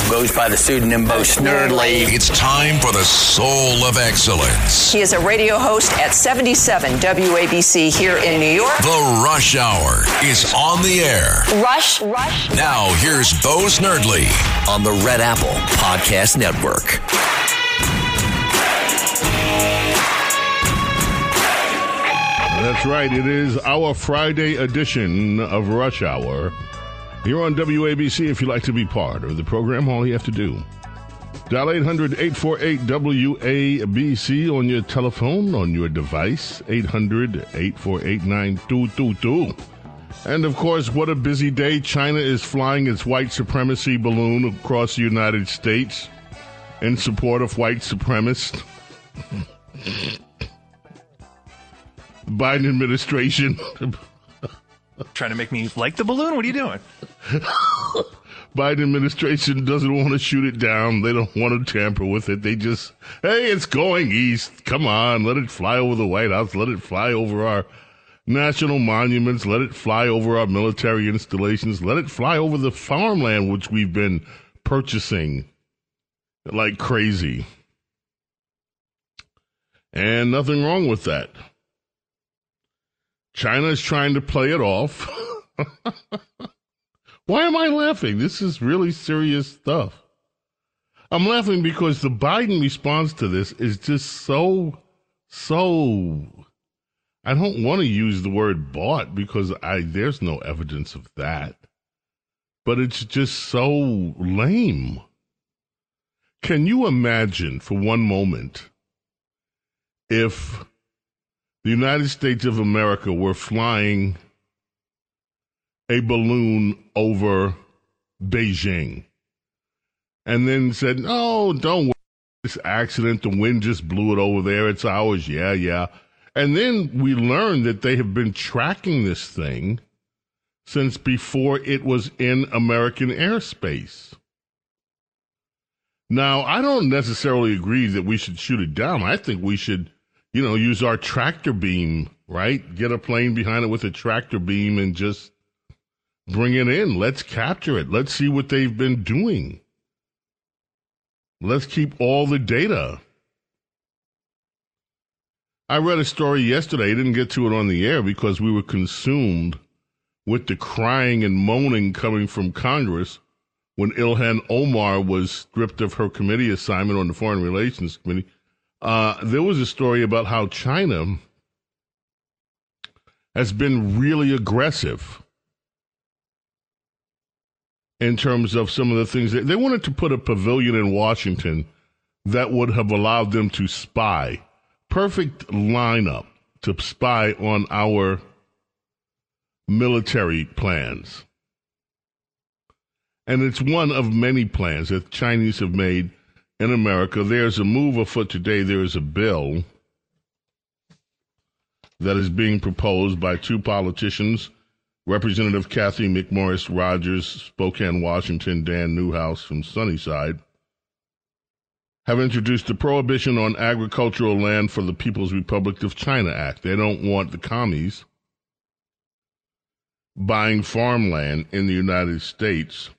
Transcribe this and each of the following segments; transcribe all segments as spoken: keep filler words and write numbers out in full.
goes by the pseudonym Bo Snerdley. It's time for the Soul of Excellence. He is a radio host at seventy-seven W A B C here in New York. The Rush Hour is on the air. Rush, Rush. Now here's Bo Snerdley on the Red Apple Podcast Network. That's right. It is our Friday edition of Rush Hour here on W A B C. If you'd like to be part of the program, all you have to do, dial eight hundred, eight four eight, W A B C on your telephone, on your device, eight hundred, eight four eight, nine two two two. And, of course, what a busy day. China is flying its white supremacy balloon across the United States in support of white supremacists. Biden administration. Trying to make me like the balloon? What are you doing? Biden administration doesn't want to shoot it down. They don't want to tamper with it. They just, hey, it's going east. Come on, let it fly over the White House. Let it fly over our national monuments. Let it fly over our military installations. Let it fly over the farmland, which we've been purchasing like crazy. And nothing wrong with that. China is trying to play it off. Why am I laughing? This is really serious stuff. I'm laughing because the Biden response to this is just so, so, I don't want to use the word bought because I there's no evidence of that. But it's just so lame. Can you imagine for one moment if the United States of America were flying a balloon over Beijing and then said, oh, don't worry, this accident, the wind just blew it over there, it's ours, yeah, yeah. And then we learned that they have been tracking this thing since before it was in American airspace. Now, I don't necessarily agree that we should shoot it down. I think we should, you know, use our tractor beam, right? Get a plane behind it with a tractor beam and just bring it in. Let's capture it. Let's see what they've been doing. Let's keep all the data. I read a story yesterday. I didn't get to it on the air because we were consumed with the crying and moaning coming from Congress when Ilhan Omar was stripped of her committee assignment on the Foreign Relations Committee. Uh, there was a story about how China has been really aggressive in terms of some of the things. That, they wanted to put a pavilion in Washington that would have allowed them to spy. Perfect lineup to spy on our military plans. And it's one of many plans that the Chinese have made in America. There's a move afoot today. There is a bill that is being proposed by two politicians, Representative Kathy McMorris Rogers, Spokane, Washington, Dan Newhouse from Sunnyside, have introduced the Prohibition on Agricultural Land for the People's Republic of China Act. They don't want the commies buying farmland in the United States.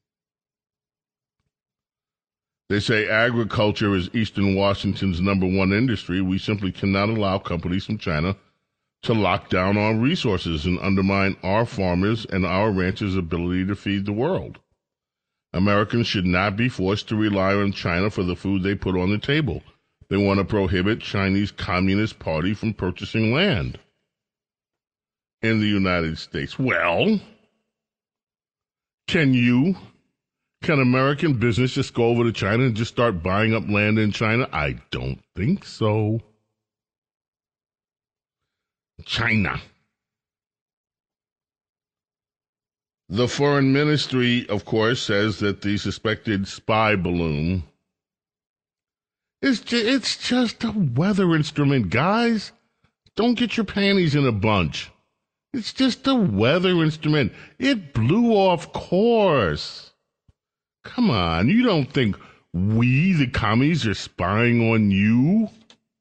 They say agriculture is Eastern Washington's number one industry. We simply cannot allow companies from China to lock down our resources and undermine our farmers and our ranchers' ability to feed the world. Americans should not be forced to rely on China for the food they put on the table. They want to prohibit Chinese Communist Party from purchasing land in the United States. Well, can you, can American business just go over to China and just start buying up land in China? I don't think so. China. The foreign ministry, of course, says that the suspected spy balloon is ju- it's just a weather instrument, guys. Don't get your panties in a bunch. It's just a weather instrument. It blew off course. Come on, you don't think we, the commies, are spying on you?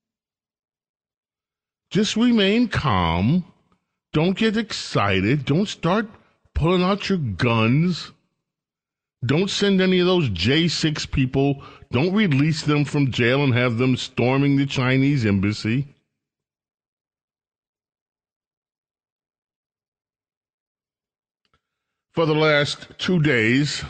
Just remain calm. Don't get excited. Don't start pulling out your guns. Don't send any of those J six people. Don't release them from jail and have them storming the Chinese embassy. For the last two days,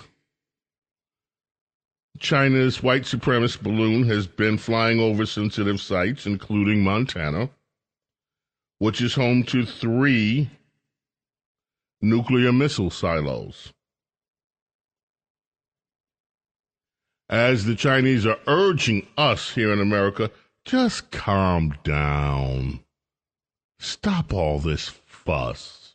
China's white supremacist balloon has been flying over sensitive sites, including Montana, which is home to three nuclear missile silos. As the Chinese are urging us here in America, just calm down. Stop all this fuss.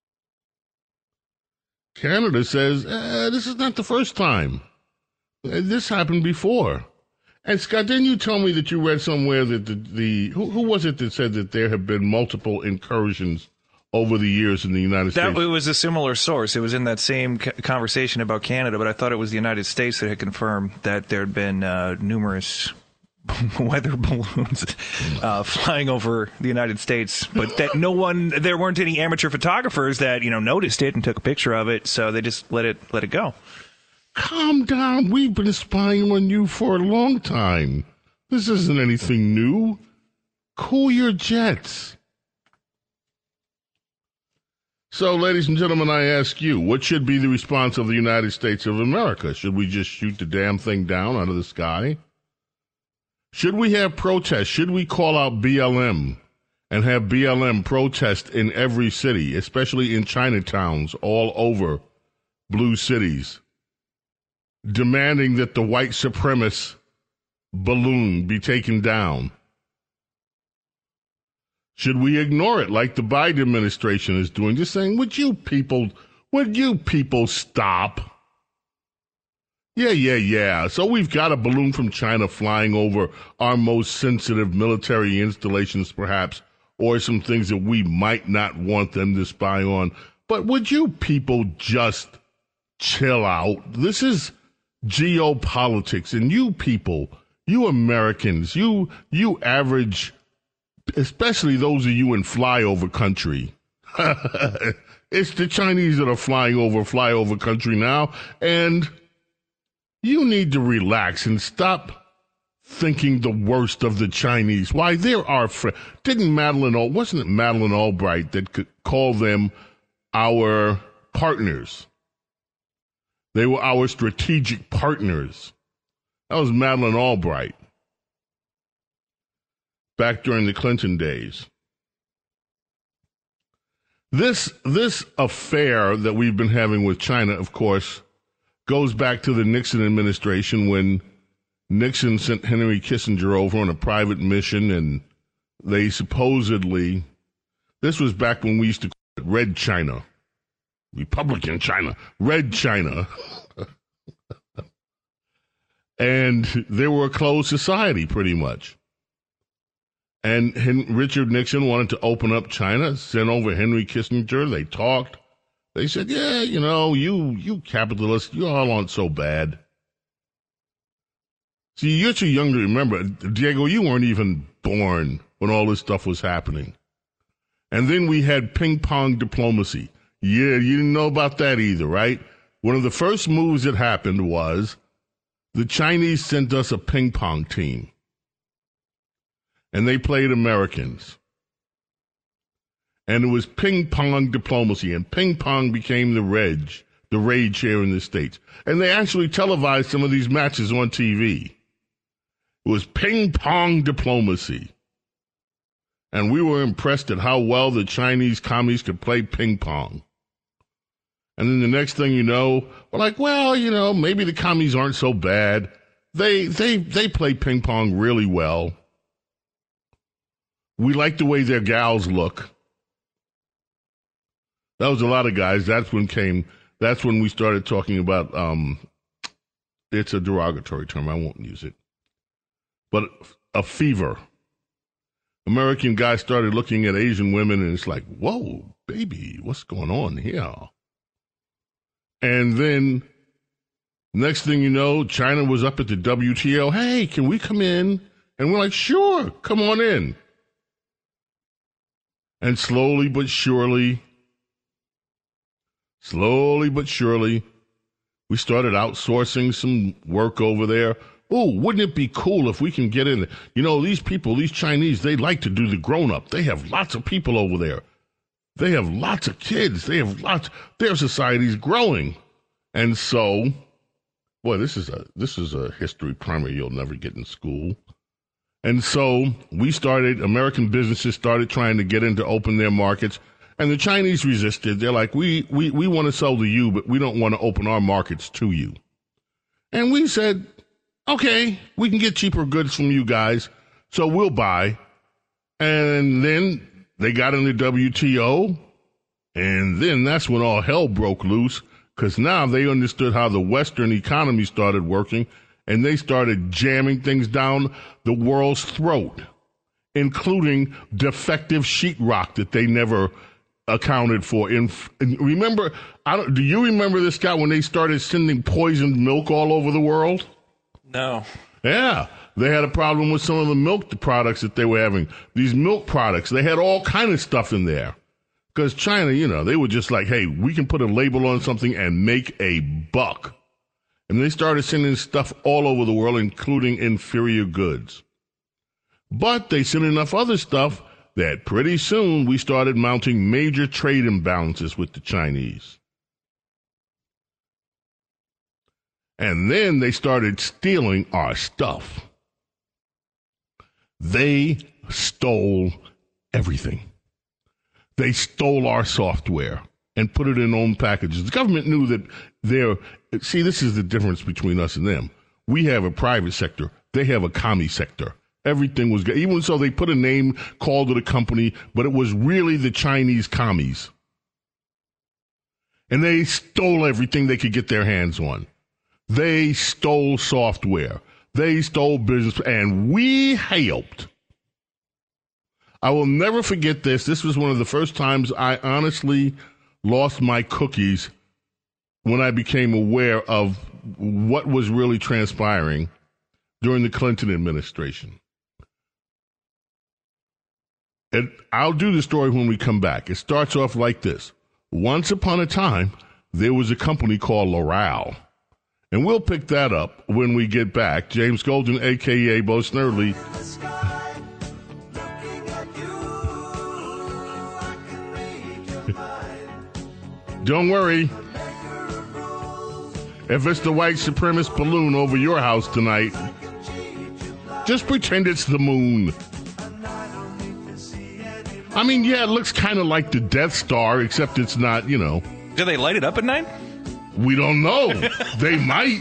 Canada says, eh, this is not the first time. This happened before. And Scott, didn't you tell me that you read somewhere that the, the who, who was it that said that there have been multiple incursions over the years in the United that, States? It was a similar source. It was in that same conversation about Canada, but I thought it was the United States that had confirmed that there had been uh, numerous weather balloons uh, flying over the United States, but that no one, there weren't any amateur photographers that, you know, noticed it and took a picture of it, so they just let it let it go. Calm down. We've been spying on you for a long time. This isn't anything new. Cool your jets. So, ladies and gentlemen, I ask you, what should be the response of the United States of America? Should we just shoot the damn thing down out of the sky? Should we have protests? Should we call out B L M and have B L M protest in every city, especially in Chinatowns all over blue cities, demanding that the white supremacist balloon be taken down? Should we ignore it like the Biden administration is doing, just saying, would you people, would you people stop? Yeah, yeah, yeah. So we've got a balloon from China flying over our most sensitive military installations, perhaps, or some things that we might not want them to spy on. But would you people just chill out? This is geopolitics, and you people, you Americans, you you average, especially those of you in flyover country. It's the Chinese that are flying over flyover country now, and you need to relax and stop thinking the worst of the Chinese. Why, they're our friend. Didn't Madeleine, Al- wasn't it Madeleine Albright that could call them our partners? They were our strategic partners. That was Madeleine Albright back during the Clinton days. This this affair that we've been having with China, of course, goes back to the Nixon administration when Nixon sent Henry Kissinger over on a private mission, and they supposedly, this was back when we used to call it Red China, Republican China, Red China. And they were a closed society, pretty much. And Hen- Richard Nixon wanted to open up China, sent over Henry Kissinger. They talked. They said, yeah, you know, you you capitalists, you all aren't so bad. See, you're too young to remember. Diego, you weren't even born when all this stuff was happening. And then we had ping-pong diplomacy. Yeah, you didn't know about that either, right? One of the first moves that happened was the Chinese sent us a ping-pong team. And they played Americans. And it was ping-pong diplomacy, and ping-pong became the rage, the rage here in the States. And they actually televised some of these matches on T V. It was ping-pong diplomacy. And we were impressed at how well the Chinese commies could play ping-pong. And then the next thing you know, we're like, well, you know, maybe the commies aren't so bad. They they they play ping-pong really well. We like the way their gals look. That was a lot of guys. That's when came, that's when we started talking about, um, it's a derogatory term. I won't use it. But a fever. American guys started looking at Asian women and it's like, whoa, baby, what's going on here? And then next thing you know, China was up at the W T O. Hey, can we come in? And we're like, sure, come on in. And slowly but surely, slowly but surely, We started outsourcing some work over there. Oh, wouldn't it be cool if we can get in? You know, these people, these Chinese, they like to do the grown-up. They have lots of people over there. They have lots of kids. They have lots. Their society's growing. And so, boy, this is a this is a history primer you'll never get in school. And so we started, American businesses started trying to get in to open their markets. And the Chinese resisted. They're like, we, we, we want to sell to you, but we don't want to open our markets to you. And we said, okay, we can get cheaper goods from you guys, so we'll buy. And then they got in the W T O, and then that's when all hell broke loose, because now they understood how the Western economy started working, and they started jamming things down the world's throat, including defective sheetrock that they never accounted for. In, in remember, I don't, do you remember this guy when they started sending poisoned milk all over the world? No. Yeah, they had a problem with some of the milk products that they were having. These milk products, they had all kind of stuff in there. Because China, you know, they were just like, hey, we can put a label on something and make a buck. And they started sending stuff all over the world, including inferior goods. But they sent enough other stuff that pretty soon we started mounting major trade imbalances with the Chinese. And then they started stealing our stuff. They stole everything. They stole our software and put it in own packages. The government knew that they're, see, this is the difference between us and them. We have a private sector. They have a commie sector. Everything was good. Even so, they put a name, called it a company, but it was really the Chinese commies. And they stole everything they could get their hands on. They stole software. They stole business, and we helped. I will never forget this. This was one of the first times I honestly lost my cookies when I became aware of what was really transpiring during the Clinton administration. And I'll do the story when we come back. It starts off like this. Once upon a time, there was a company called Loral. And we'll pick that up when we get back. James Golden, a k a. Bo Snerdley. Don't worry. If it's the white supremacist balloon over your house tonight, just pretend it's the moon. I mean, yeah, it looks kind of like the Death Star, except it's not, you know. Do they light it up at night? We don't know. They might.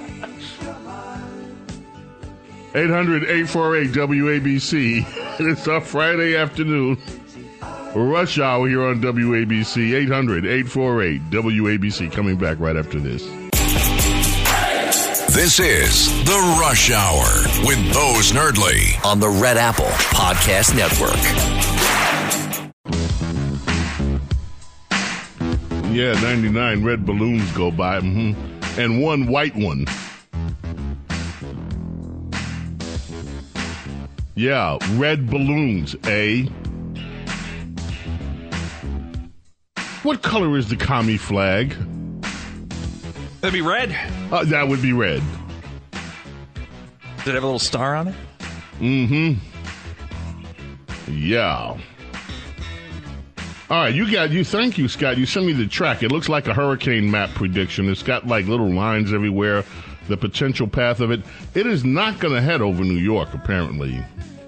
eight hundred, eight four eight, W A B C. It's our Friday afternoon. Rush hour here on W A B C. eight hundred, eight four eight, W A B C. Coming back right after this. This is The Rush Hour with Bo Snerdley on the Red Apple Podcast Network. Yeah, ninety-nine red balloons go by, mm-hmm. and one white one. Yeah, red balloons, eh? What color is the commie flag? That'd be red. Uh, that would be red. Does it have a little star on it? Mm-hmm. Yeah. All right, you got you. Thank you, Scott. You sent me the track. It looks like a hurricane map prediction. It's got like little lines everywhere. The potential path of it. It is not going to head over New York, apparently.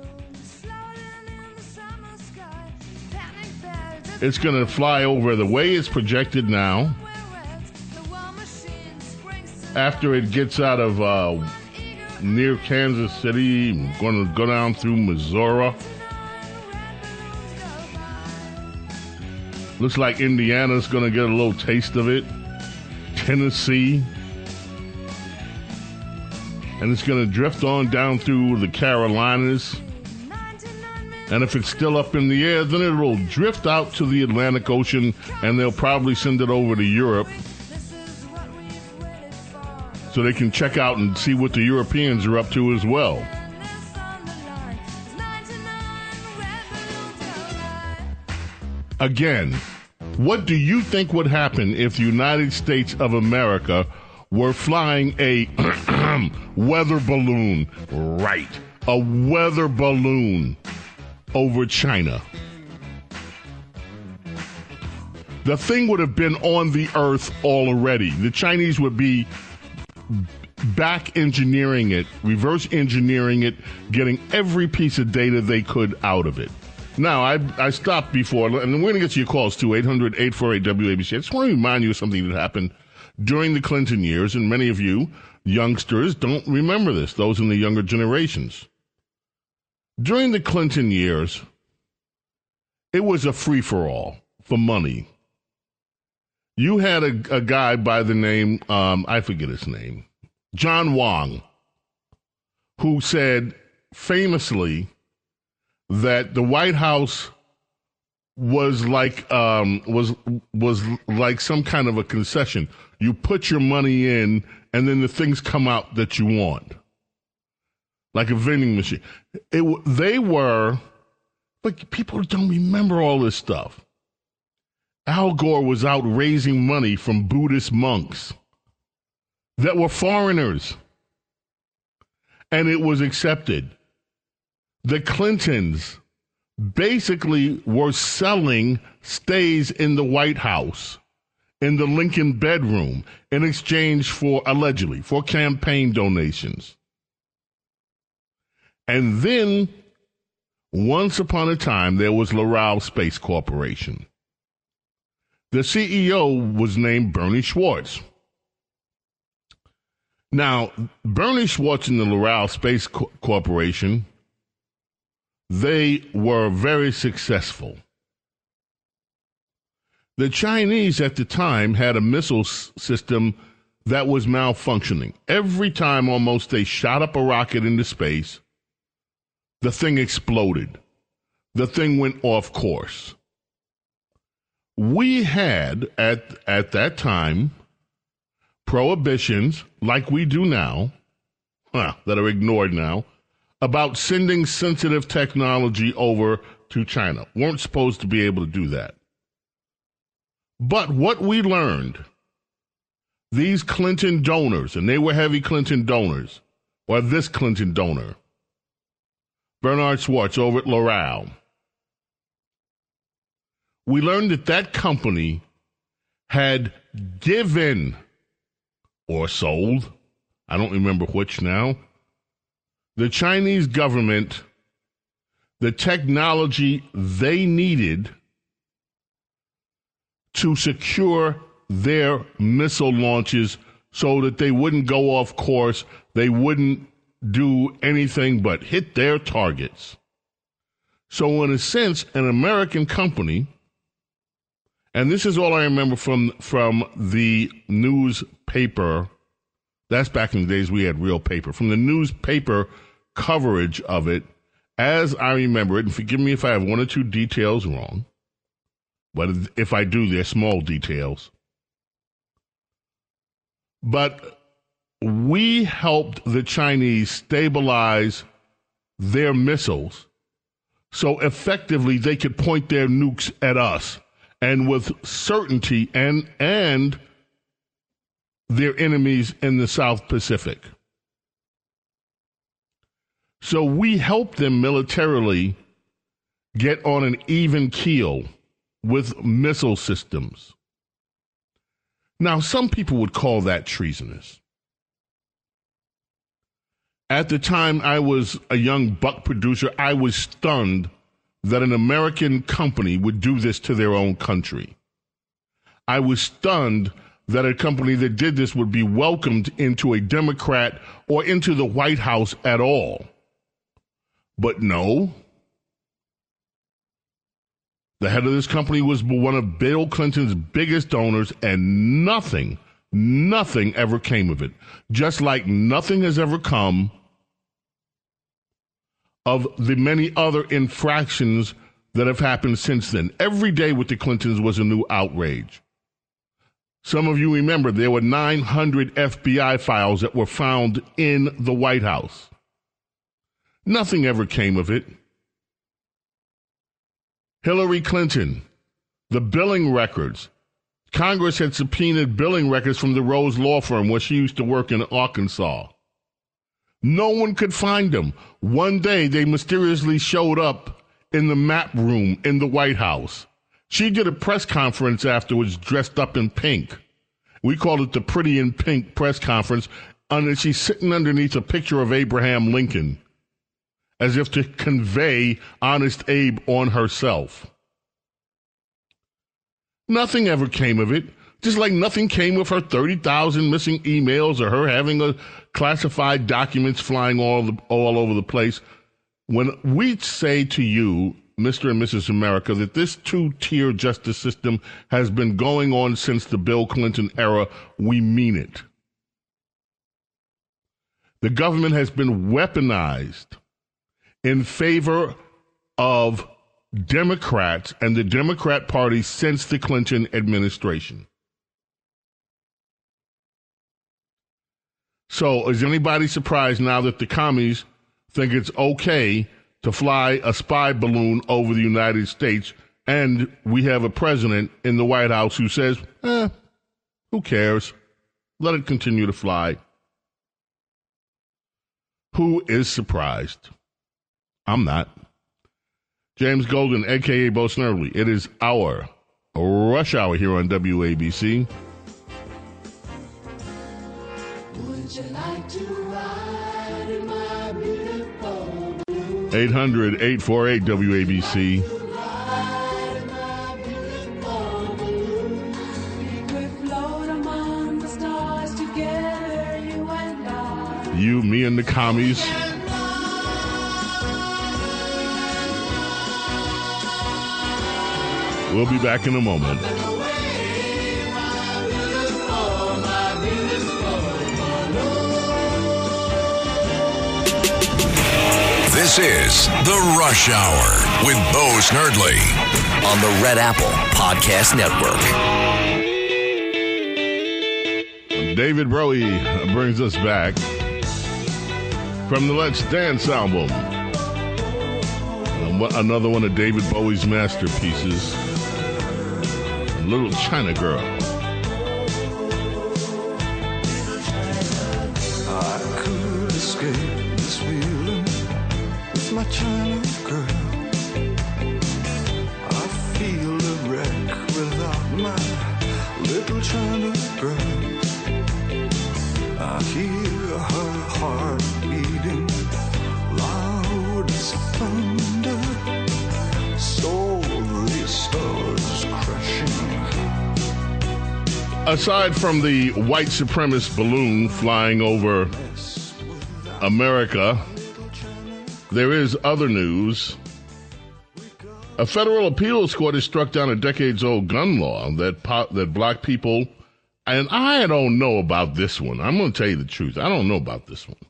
It's going to fly over the way it's projected now. After it gets out of uh, near Kansas City, going to go down through Missouri. Looks like Indiana's going to get a little taste of it. Tennessee. And it's going to drift on down through the Carolinas. And if it's still up in the air, then it'll drift out to the Atlantic Ocean, and they'll probably send it over to Europe so they can check out and see what the Europeans are up to as well. Again, what do you think would happen if the United States of America were flying a weather balloon, right, a weather balloon over China. The thing would have been on the earth already. The Chinese would be back engineering it, reverse engineering it, getting every piece of data they could out of it. Now, I I stopped before, and we're going to get to your calls too, eight hundred, eight four eight, W A B C. I just want to remind you of something that happened during the Clinton years, and many of you youngsters don't remember this, those in the younger generations. During the Clinton years, it was a free-for-all for money. You had a, a guy by the name, um, I forget his name, John Wong, who said famously that the White House was like um, was was like some kind of a concession. You put your money in, and then the things come out that you want, like a vending machine. It, they were, but people don't remember all this stuff. Al Gore was out raising money from Buddhist monks that were foreigners, and it was accepted. The Clintons basically were selling stays in the White House, in the Lincoln bedroom, in exchange for, allegedly, for campaign donations. And then, once upon a time, there was Loral Space Corporation. The C E O was named Bernie Schwartz. Now, Bernie Schwartz and the Loral Space Co- Corporation, they were very successful. The Chinese at the time had a missile s- system that was malfunctioning. Every time almost they shot up a rocket into space, the thing exploded. The thing went off course. We had, at at that time, prohibitions, like we do now, huh, that are ignored now, about sending sensitive technology over to China. Weren't supposed to be able to do that. But what we learned, these Clinton donors, and they were heavy Clinton donors, or this Clinton donor, Bernard Schwartz over at Loral, we learned that that company had given or sold, I don't remember which now, the Chinese government the technology they needed to secure their missile launches so that they wouldn't go off course, they wouldn't do anything but hit their targets. So in a sense, an American company, and this is all I remember from from the newspaper, that's back in the days we had real paper, from the newspaper coverage of it, as I remember it, and forgive me if I have one or two details wrong, but if I do, they're small details. But we helped the Chinese stabilize their missiles so effectively they could point their nukes at us, and with certainty, and and their enemies in the South Pacific. So we helped them militarily get on an even keel with missile systems. Now, some people would call that treasonous. At the time I was a young buck producer, I was stunned that an American company would do this to their own country. I was stunned that a company that did this would be welcomed into a Democrat or into the White House at all. But no. The head of this company was one of Bill Clinton's biggest donors, and nothing, nothing ever came of it. Just like nothing has ever come of the many other infractions that have happened since then. Every day with the Clintons was a new outrage. Some of you remember there were nine hundred F B I files that were found in the White House. Nothing ever came of it. Hillary Clinton, the billing records, Congress had subpoenaed billing records from the Rose Law Firm where she used to work in Arkansas. No one could find them. One day, they mysteriously showed up in the map room in the White House. She did a press conference afterwards dressed up in pink. We called it the Pretty in Pink press conference. And she's sitting underneath a picture of Abraham Lincoln, as if to convey Honest Abe on herself. Nothing ever came of it, just like nothing came of her thirty thousand missing emails or her having a classified documents flying all, the, all over the place. When we say to you, Mister and Missus America, that this two-tier justice system has been going on since the Bill Clinton era, we mean it. The government has been weaponized in favor of Democrats and the Democrat Party since the Clinton administration. So is anybody surprised now that the commies think it's okay to fly a spy balloon over the United States, and we have a president in the White House who says, eh, who cares? Let it continue to fly. Who is surprised? I'm not. James Golden, a k a. Bo Snerdley. It is our Rush Hour here on W A B C. Would you like to ride in my beautiful blue? eight hundred, eight four eight, W A B C. Ride in my beautiful blue. We could float among the stars together, you and I. You, me, and the commies. We'll be back in a moment. This is The Rush Hour with Bo Snerdley on the Red Apple Podcast Network. David Bowie brings us back from the Let's Dance album. Another one of David Bowie's masterpieces, Little China Girl. I could escape this feeling with my China girl. I feel a wreck without my little China girl. I hear her heart beating loud as thunder. So the stars crashing. Aside from the white supremacist balloon flying over America, there is other news. A federal appeals court has struck down a decades-old gun law that po- that black people, and I don't know about this one. I'm going to tell you the truth. I don't know about this one.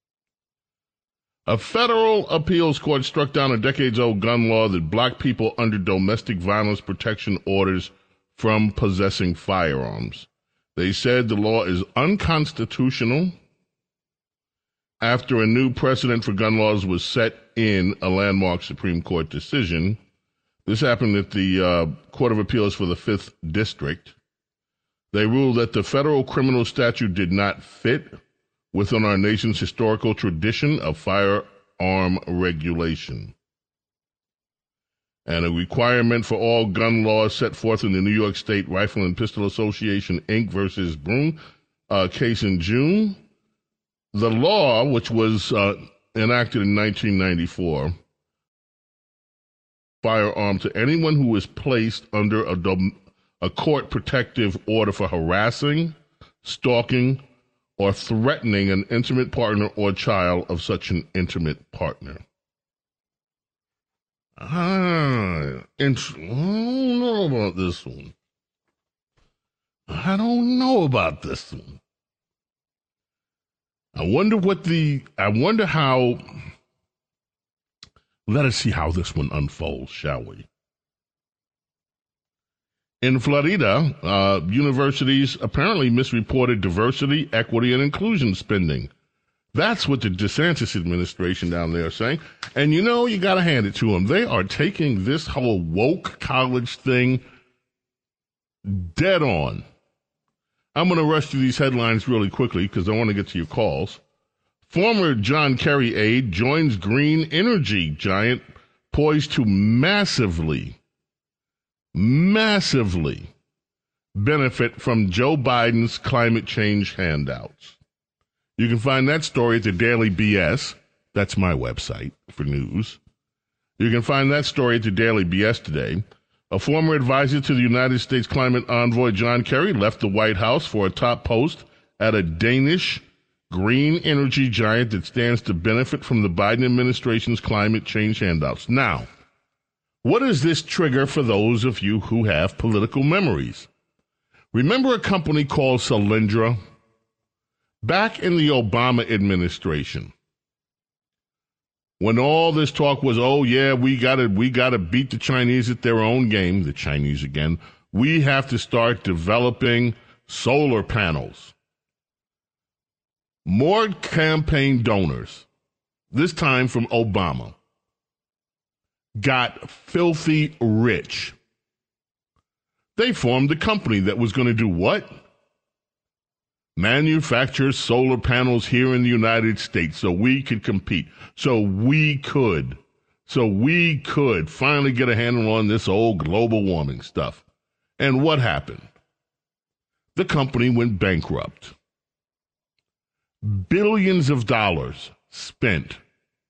A federal appeals court struck down a decades-old gun law that blocked people under domestic violence protection orders from possessing firearms. They said the law is unconstitutional after a new precedent for gun laws was set in a landmark Supreme Court decision. This happened at the uh, Court of Appeals for the Fifth District. They ruled that the federal criminal statute did not fit within our nation's historical tradition of firearm regulation. And a requirement for all gun laws set forth in the New York State Rifle and Pistol Association, Incorporated versus Broom uh, case in June. The law, which was uh, enacted in nineteen ninety-four, firearm to anyone who is placed under a, dom- a court protective order for harassing, stalking, or threatening an intimate partner or child of such an intimate partner. Ah, int- I don't know about this one. I don't know about this one. I wonder what the, I wonder how, let us see how this one unfolds, shall we? In Florida, uh, universities apparently misreported diversity, equity, and inclusion spending. That's what the DeSantis administration down there is saying. And you know, you got to hand it to them. They are taking this whole woke college thing Dead on. I'm going to rush through these headlines really quickly because I want to get to your calls. Former John Kerry aide joins green energy giant poised to massively, massively benefit from Joe Biden's climate change handouts. You can find that story at the Daily B S. That's my website for news. You can find that story at the Daily B S today. A former advisor to the United States climate envoy John Kerry left the White House for a top post at a Danish green energy giant that stands to benefit from the Biden administration's climate change handouts. Now, what does this trigger for those of you who have political memories? Remember a company called Solyndra? Back in the Obama administration, when all this talk was, oh yeah, we gotta we gotta beat the Chinese at their own game, the Chinese again, we have to start developing solar panels. More campaign donors, this time from Obama, got filthy rich. They formed a company that was going to do what? Manufacture solar panels here in the United States so we could compete, so we could, so we could finally get a handle on this old global warming stuff. And what happened? The company went bankrupt. Billions of dollars spent.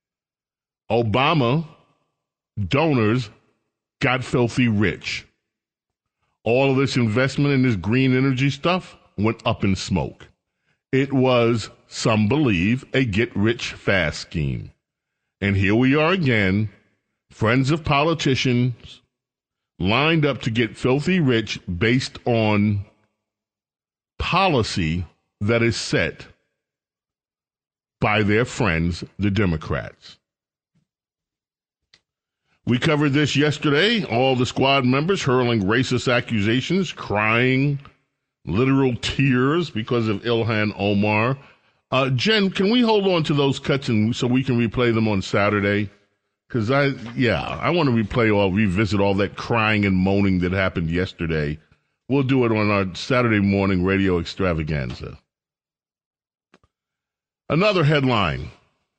Obama donors got filthy rich. All of this investment in this green energy stuff went up in smoke. It was, some believe, a get-rich-fast scheme. And here we are again, friends of politicians lined up to get filthy rich based on policy that is set by their friends, the Democrats. We covered this yesterday, all the squad members hurling racist accusations, crying literal tears because of Ilhan Omar. Uh, Jen, can we hold on to those cuts and so we can replay them on Saturday? Because I, yeah, I want to replay all, revisit all that crying and moaning that happened yesterday. We'll do it on our Saturday morning radio extravaganza. Another headline.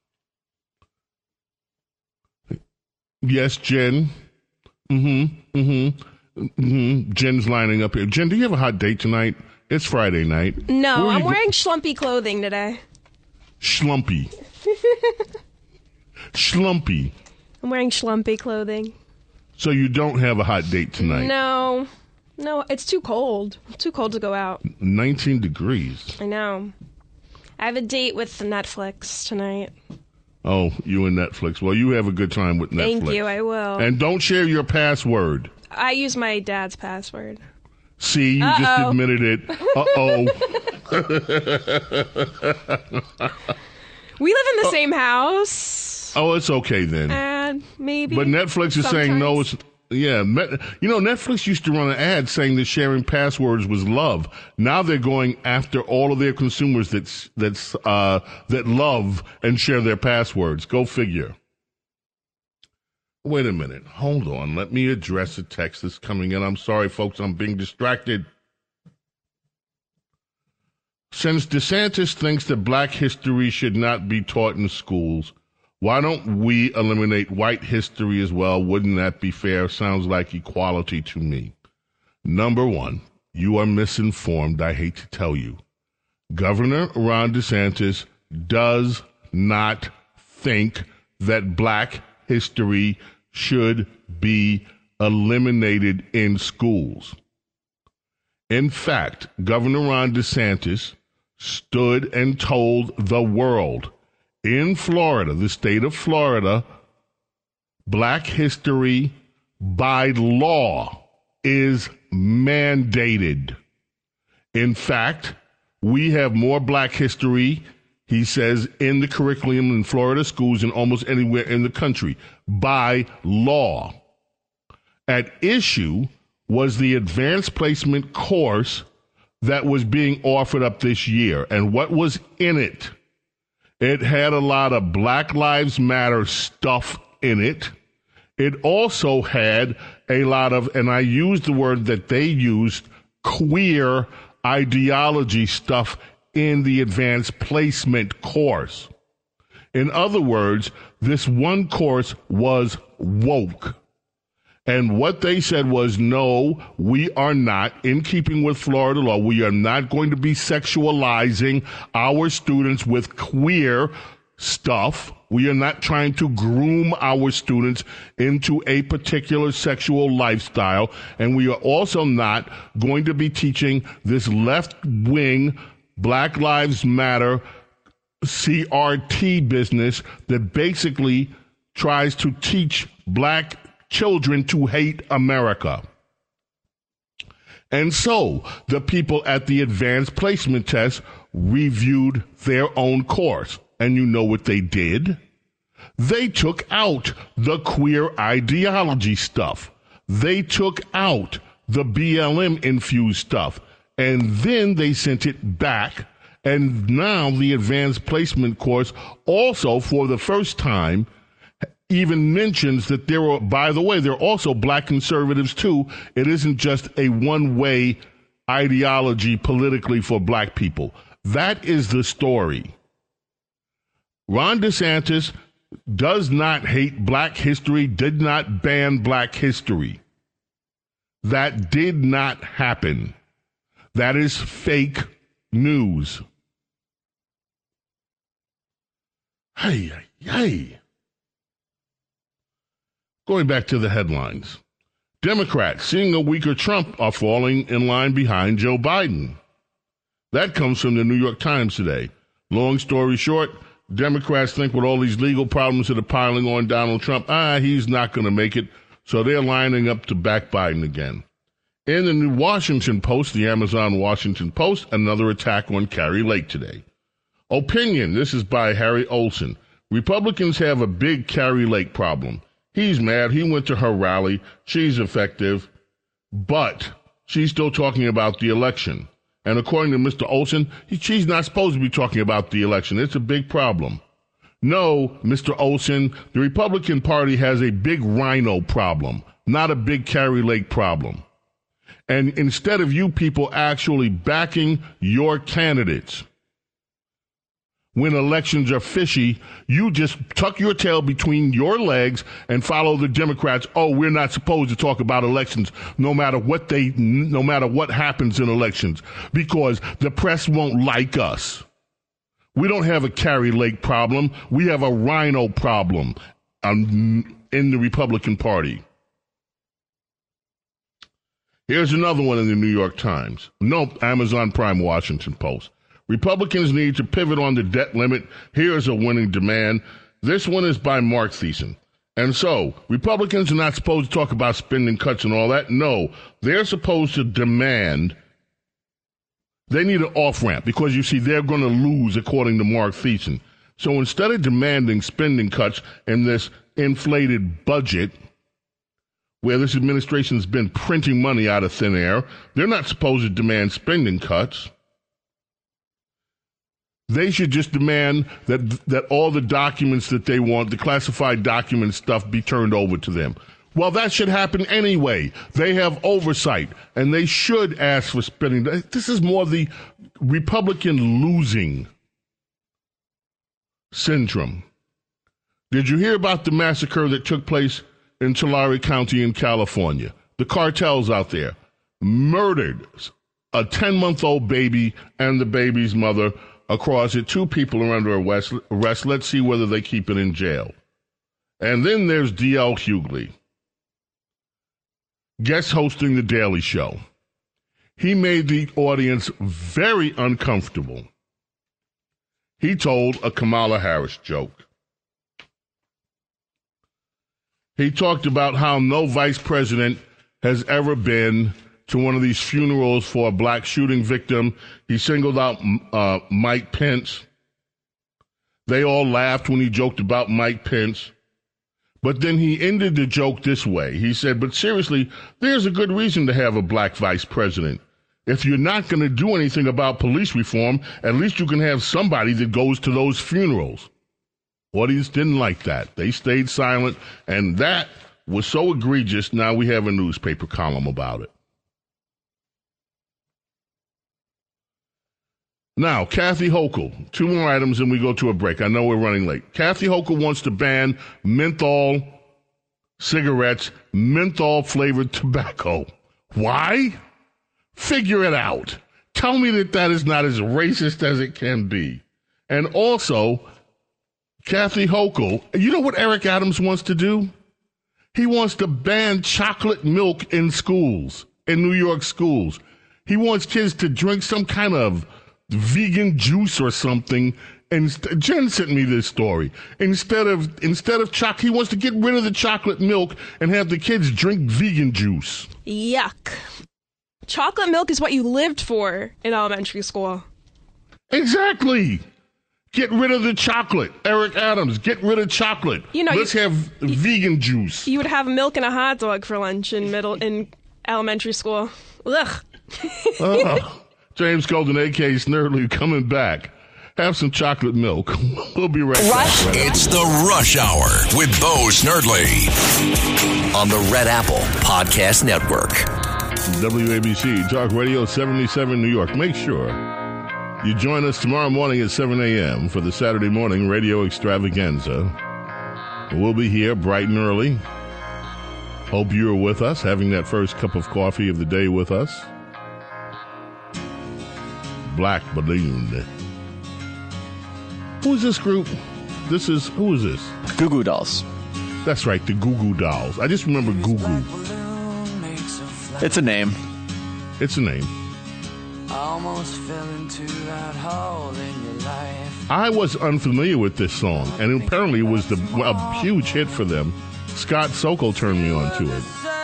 Yes, Jen. Mm-hmm, mm-hmm, mm-hmm. Jen's lining up here. Jen, do you have a hot date tonight? It's Friday night. No, I'm wearing schlumpy clothing today. Schlumpy. Schlumpy. I'm wearing schlumpy clothing. So you don't have a hot date tonight? No. No, it's too cold. Too cold to go out. nineteen degrees. I know. I have a date with Netflix tonight. Oh, you and Netflix. Well, you have a good time with Netflix. Thank you, I will. And don't share your password. I use my dad's password. See, you Uh-oh. just admitted it. Uh-oh. We live in the same house. Oh, it's okay then. And maybe. But Netflix is sometimes. saying no. It's yeah. Met, you know, Netflix used to run an ad saying that sharing passwords was love. Now they're going after all of their consumers that's that's uh, that love and share their passwords. Go figure. Wait a minute. Hold on. Let me address a text that's coming in. I'm sorry, folks. I'm being distracted. Since DeSantis thinks that black history should not be taught in schools, why don't we eliminate white history as well? Wouldn't that be fair? Sounds like equality to me. Number one, you are misinformed. I hate to tell you. Governor Ron DeSantis does not think that black history should be eliminated in schools. In fact, Governor Ron DeSantis stood and told the world in Florida, the state of Florida, black history by law is mandated. In fact, we have more black history, he says, in the curriculum in Florida schools than almost anywhere in the country by law. At issue was the advanced placement course that was being offered up this year. And what was in it? It had a lot of Black Lives Matter stuff in it. It also had a lot of, and I used the word that they used, queer ideology stuff in the advanced placement course. In other words, this one course was woke. And what they said was, no, we are not, in keeping with Florida law, we are not going to be sexualizing our students with queer stuff. We are not trying to groom our students into a particular sexual lifestyle. And we are also not going to be teaching this left-wing Black Lives Matter C R T business that basically tries to teach black children to hate America. And so the people at the advanced placement test reviewed their own course. And you know what they did? They took out the queer ideology stuff. They took out the B L M-infused stuff. And then they sent it back. And now the advanced placement course also, for the first time, even mentions that there are, by the way, there are also black conservatives too. It isn't just a one-way ideology politically for black people. That is the story. Ron DeSantis does not hate black history, did not ban black history. That did not happen. That is fake news. Hey, hey, hey. Going back to the headlines. Democrats, seeing a weaker Trump, are falling in line behind Joe Biden. That comes from the New York Times today. Long story short, Democrats think with all these legal problems that are piling on Donald Trump, ah, he's not going to make it, so they're lining up to back Biden again. In the New Washington Post, the Amazon Washington Post, another attack on Kari Lake today. Opinion, this is by Harry Olson. Republicans have a big Kari Lake problem. He's mad. He went to her rally. She's effective. But she's still talking about the election. And according to Mister Olson, he, she's not supposed to be talking about the election. It's a big problem. No, Mister Olson, the Republican Party has a big rhino problem, not a big Kari Lake problem. And instead of you people actually backing your candidates when elections are fishy, you just tuck your tail between your legs and follow the Democrats. Oh, we're not supposed to talk about elections no matter what they, no matter what happens in elections, because the press won't like us. We don't have a Kari Lake problem. We have a rhino problem um, in the Republican Party. Here's another one in the New York Times. Nope, Amazon Prime Washington Post. Republicans need to pivot on the debt limit. Here's a winning demand. This one is by Mark Thiessen. And so, Republicans are not supposed to talk about spending cuts and all that. No, they're supposed to demand. They need an off-ramp because, you see, they're going to lose, according to Mark Thiessen. So instead of demanding spending cuts in this inflated budget, where this administration's been printing money out of thin air, they're not supposed to demand spending cuts. They should just demand that that all the documents that they want, the classified document stuff, be turned over to them. Well, that should happen anyway. They have oversight, and they should ask for spending. This is more the Republican losing syndrome. Did you hear about the massacre that took place in Tulare County in California? The cartels out there murdered a ten-month-old baby and the baby's mother. Across it, two people are under arrest. Let's see whether they keep it in jail. And then there's D L Hughley, guest hosting The Daily Show. He made the audience very uncomfortable. He told a Kamala Harris joke. He talked about how no vice president has ever been to one of these funerals for a black shooting victim. He singled out uh, Mike Pence. They all laughed when he joked about Mike Pence. But then he ended the joke this way. He said, but seriously, there's a good reason to have a black vice president. If you're not going to do anything about police reform, at least you can have somebody that goes to those funerals. Audience didn't like that. They stayed silent, and that was so egregious, now we have a newspaper column about it. Now, Kathy Hochul, two more items and we go to a break. I know we're running late. Kathy Hochul wants to ban menthol cigarettes, menthol-flavored tobacco. Why? Figure it out. Tell me that that is not as racist as it can be. And also, Kathy Hochul, you know what Eric Adams wants to do? He wants to ban chocolate milk in schools, in New York schools. He wants kids to drink some kind of vegan juice or something. And Jen sent me this story. Instead of instead of choc, he wants to get rid of the chocolate milk and have the kids drink vegan juice. Yuck. Chocolate milk is what you lived for in elementary school. Exactly. Get rid of the chocolate. Eric Adams, get rid of chocolate. You know, Let's you, have you, vegan juice. You would have milk and a hot dog for lunch in middle in elementary school. Ugh. oh, James Golden, A K Snerdley, coming back. Have some chocolate milk. We'll be right Rush. back. It's the Rush Hour with Bo Snerdley on the Red Apple Podcast Network. W A B C Talk Radio seventy-seven New York. Make sure you join us tomorrow morning at seven a.m. for the Saturday morning radio extravaganza. We'll be here bright and early. Hope you're with us, having that first cup of coffee of the day with us. Black Balloon. Who is this group? This is, who is this? Goo Goo Dolls. That's right, the Goo Goo Dolls. I just remember Goo Goo. It's a name. It's a name. Almost fell into that hole in your life. I was unfamiliar with this song, and apparently it was the, a huge hit for them. Scott Sokol turned me on to it.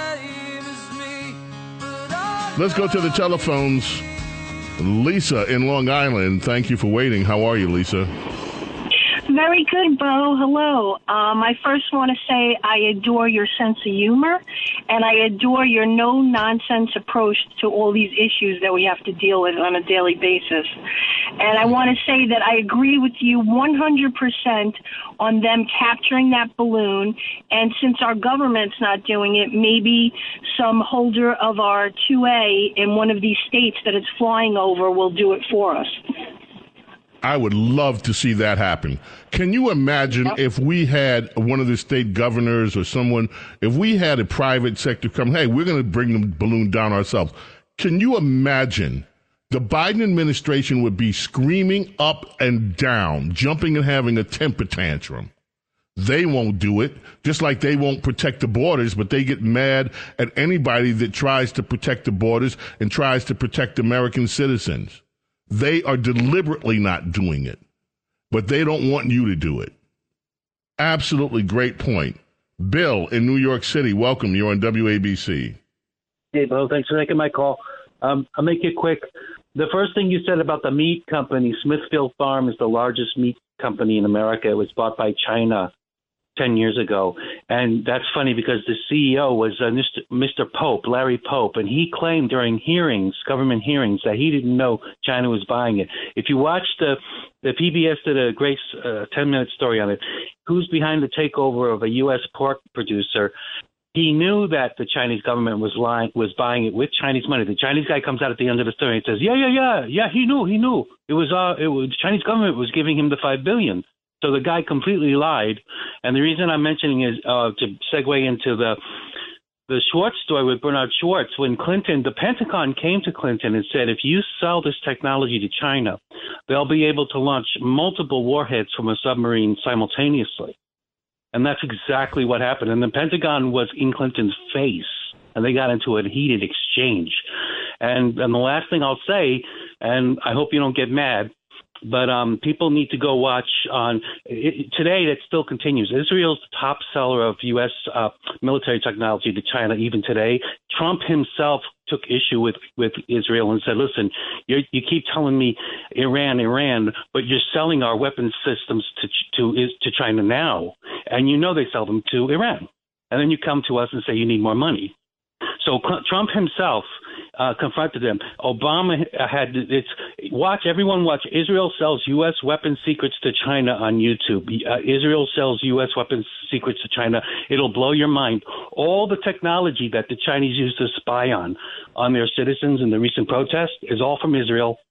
Let's go to the telephones. Lisa in Long Island, thank you for waiting. How are you, Lisa? Very good, Bo. Hello. Um, I first want to say I adore your sense of humor, and I adore your no-nonsense approach to all these issues that we have to deal with on a daily basis. And I want to say that I agree with you one hundred percent on them capturing that balloon, and since our government's not doing it, maybe some holder of our two A in one of these states that it's flying over will do it for us. I would love to see that happen. Can you imagine yep. if we had one of the state governors or someone, if we had a private sector come, hey, we're going to bring the balloon down ourselves. Can you imagine the Biden administration would be screaming up and down, jumping and having a temper tantrum? They won't do it, just like they won't protect the borders, but they get mad at anybody that tries to protect the borders and tries to protect American citizens. They are deliberately not doing it, but they don't want you to do it. Absolutely great point. Bill in New York City, welcome. You're on W A B C. Hey, Bo, thanks for taking my call. Um, I'll make it quick. The first thing you said about the meat company, Smithfield Farm is the largest meat company in America. It was bought by China ten years ago. And that's funny because the C E O was uh, Mister Pope, Larry Pope, and he claimed during hearings, government hearings, that he didn't know China was buying it. If you watch the, the P B S did a great uh, ten-minute story on it, who's behind the takeover of a U S pork producer. He knew that the Chinese government was lying, was buying it with Chinese money. The Chinese guy comes out at the end of the story and says, yeah, yeah, yeah, yeah, he knew, he knew. It was, uh, it was, the Chinese government was giving him the five billion dollars. So the guy completely lied. And the reason I'm mentioning is uh, to segue into the the Schwartz story with Bernard Schwartz. When Clinton, the Pentagon came to Clinton and said, if you sell this technology to China, they'll be able to launch multiple warheads from a submarine simultaneously. And that's exactly what happened. And the Pentagon was in Clinton's face, and they got into a heated exchange. And, and the last thing I'll say, and I hope you don't get mad, but um, people need to go watch on it, today. That still continues. Israel's top seller of U S uh, military technology to China, even today. Trump himself took issue with, with Israel and said, listen, you you keep telling me Iran, Iran, but you're selling our weapons systems to to to China now, and you know they sell them to Iran. And then you come to us and say you need more money. So Trump himself uh, confronted them. Obama had it's watch everyone watch. Israel sells U S weapons secrets to China on YouTube. Uh, Israel sells U S weapons secrets to China. It'll blow your mind. All the technology that the Chinese used to spy on on their citizens in the recent protest is all from Israel.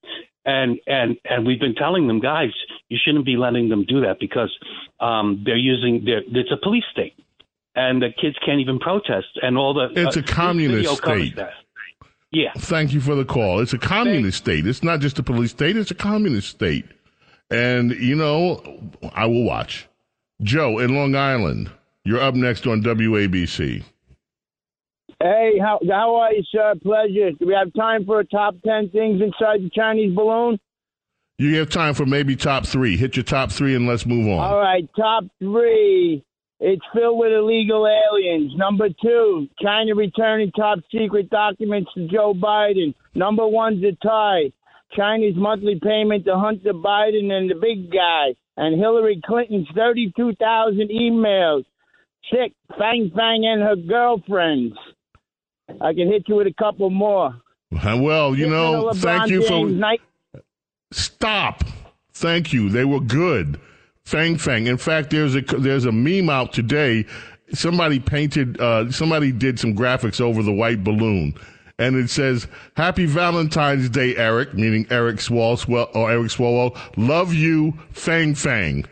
And and and we've been telling them, guys, you shouldn't be letting them do that because um, they're using their. It's a police state, and the kids can't even protest. And all the it's uh, a communist state. Yeah. Thank you for the call. It's a communist state. It's not just a police state. It's a communist state. And you know, I will watch. Joe in Long Island, you're up next on W A B C. Hey, how how are you, sir? Pleasure. Do we have time for a top ten things inside the Chinese balloon? You have time for maybe top three. Hit your top three and let's move on. All right, top three. It's filled with illegal aliens. Number two, China returning top secret documents to Joe Biden. Number one's a tie. China's monthly payment to Hunter Biden and the big guy. And Hillary Clinton's thirty-two thousand emails. Six, Fang Fang and her girlfriends. I can hit you with a couple more. Well, you know, thank you for... Night- Stop. Thank you. They were good. Fang Fang. In fact, there's a there's a meme out today. Somebody painted, uh, somebody did some graphics over the white balloon. And it says, Happy Valentine's Day, Eric, meaning Eric Swalwell, or Eric Swalwell. Love you, Fang Fang.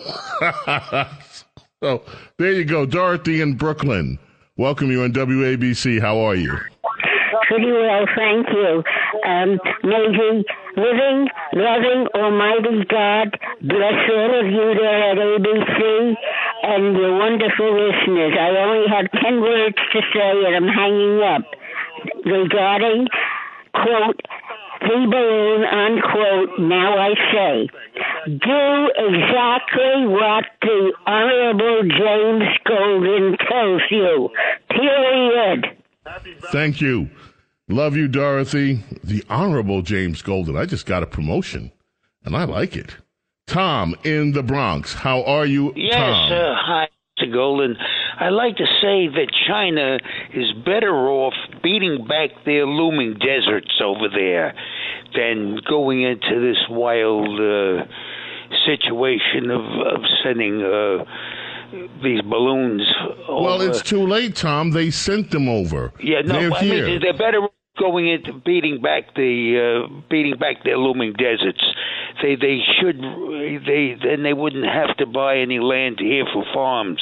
So there you go. Dorothy in Brooklyn. Welcome you on W A B C. How are you? Pretty well, thank you. Um, may the living, loving, almighty God bless all of you there at A B C and your wonderful listeners. I only have ten words to say and I'm hanging up regarding, quote, the balloon, unquote. Now I say, do exactly what the Honorable James Golden tells you, period. Thank you. Love you, Dorothy. The Honorable James Golden. I just got a promotion, and I like it. Tom in the Bronx. How are you, yes, Tom? Yes, uh, hi, Mister Golden. I'd like to say that China is better off beating back their looming deserts over there than going into this wild uh, situation of, of sending uh, these balloons over. Well, it's too late, Tom. They sent them over. Yeah, no, they're I here. mean, they're better going into beating back the uh, beating back their looming deserts. They they should they then they wouldn't have to buy any land here for farms.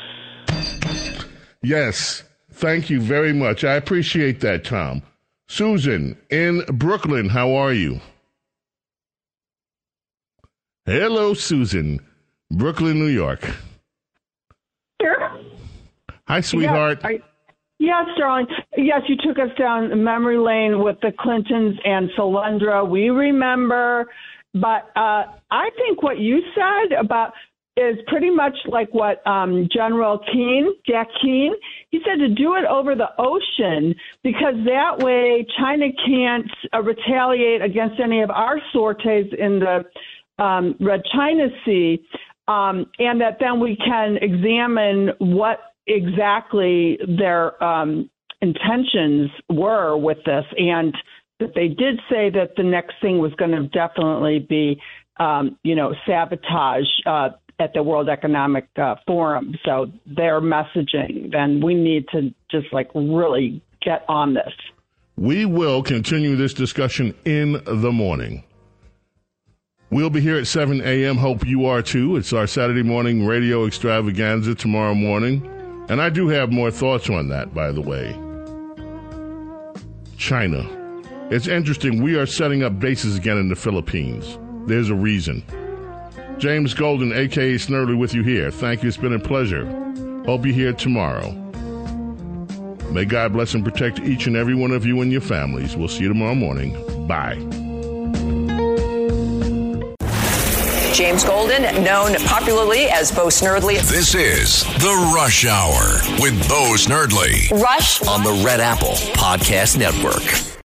Yes, thank you very much. I appreciate that, Tom. Susan in Brooklyn, how are you? Hello, Susan, Brooklyn, New York. Sure. Hi, sweetheart. Yeah, I, yes, darling. Yes, you took us down memory lane with the Clintons and Solyndra. We remember, but uh, I think what you said about is pretty much like what um, General Keane, Jack Keane, he said to do it over the ocean because that way China can't uh, retaliate against any of our sorties in the um, Red China Sea, um, and that then we can examine what exactly their um, intentions were with this, and that they did say that the next thing was going to definitely be, um, you know, sabotage uh, at the World Economic uh, Forum. So their messaging, then we need to just like really get on this. We will continue this discussion in the morning. We'll be here at seven a.m. Hope you are too. It's our Saturday morning radio extravaganza tomorrow morning. And I do have more thoughts on that, by the way. China. It's interesting. We are setting up bases again in the Philippines. There's a reason. James Golden, a k a. Snerdley, with you here. Thank you. It's been a pleasure. Hope you're here tomorrow. May God bless and protect each and every one of you and your families. We'll see you tomorrow morning. Bye. James Golden, known popularly as Bo Snerdley. This is The Rush Hour with Bo Snerdley. Rush on the Red Apple Podcast Network.